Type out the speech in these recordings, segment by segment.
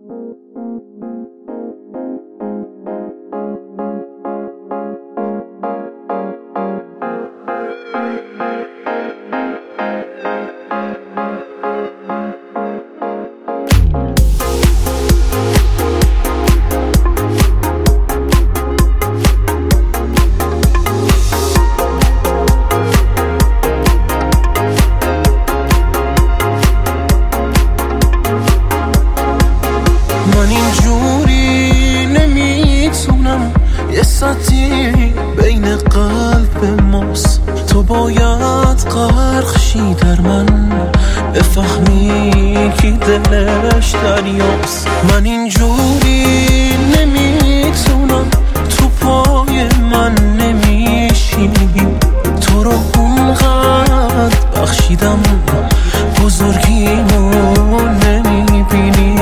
من اینجوری نمیتونم، یه سطحی بین قلب ماست. تو باید غرق شی در من، بفهمی کی دلش دریاست. من اینجوری نمیتونم، تو پای من نمیشینی. تو رو اونقدر بخشیدم، بزرگیمو نمیبینی.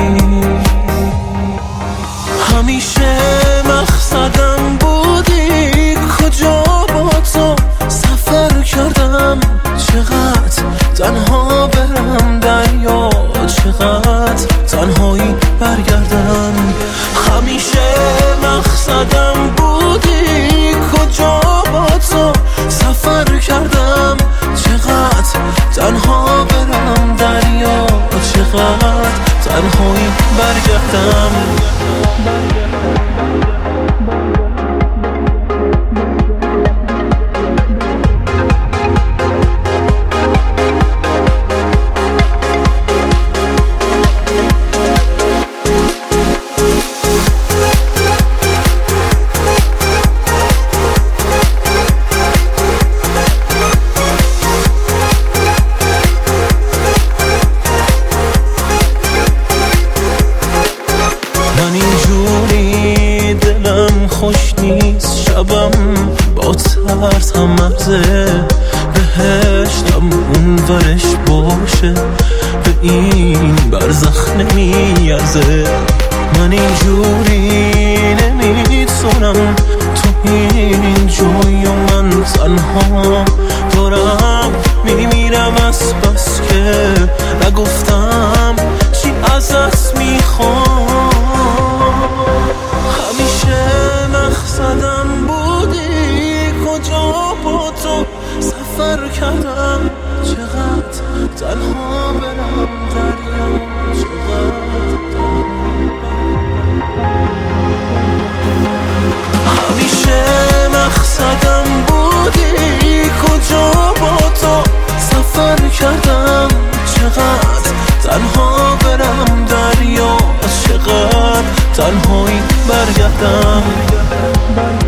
همیشه مقصدم بودی، کجا با تو سفر کردم. چقدر تنها برم دریا، چقدر تنهایی برگردم. همیشه مقصدم بودی، کجا با تو سفر کردم. چقدر تنها برم دریا، چقدر تنهایی برگردم. دلم خوش نیست، شبم با ترس هم مرزه. بهشتم اون ورش باشه، به این برزخ نمیارزه. من اینجوری نمیتونم، تو این جوی و من تنها دارم میمیرم از بس که نگفتم چی ازت میخوام. مقصدم بودی، کجا با تو سفر کردم. چقدر تنها برم دریا، چقدر همیشه مقصدم بودی، کجا با تو سفر کردم. چقدر تنها برم دریا، چقدر تنهایی برگردم.